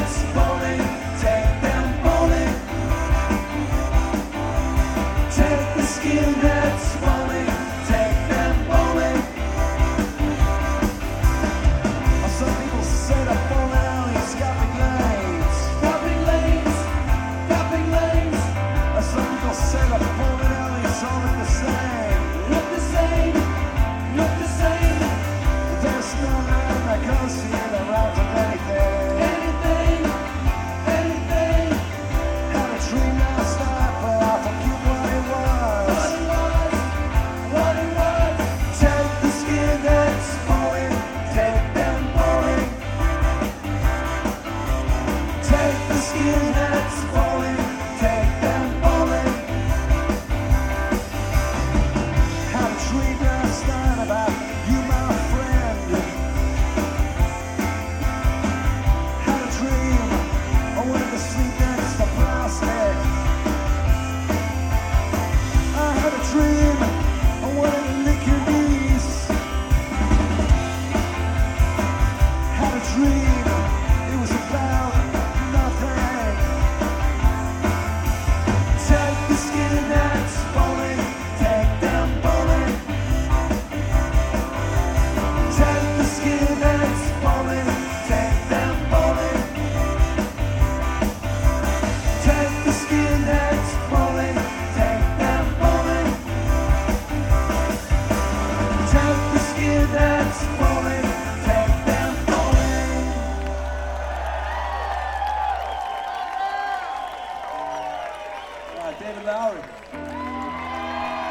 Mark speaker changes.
Speaker 1: that's bowling, take them bowling. Take the skinheads bowling, take them bowling. Some people say the bowling alley's got lanes, capping lanes, capping lanes. Some people say the bowling alleys all look the same, look the same, look the same. There's no man that goes here that rides on anything, anything, anything. Had a dream last night, but I forget what it was, what it was. Take the skinheads bowling, take them bowling. Take the skinheads bowling.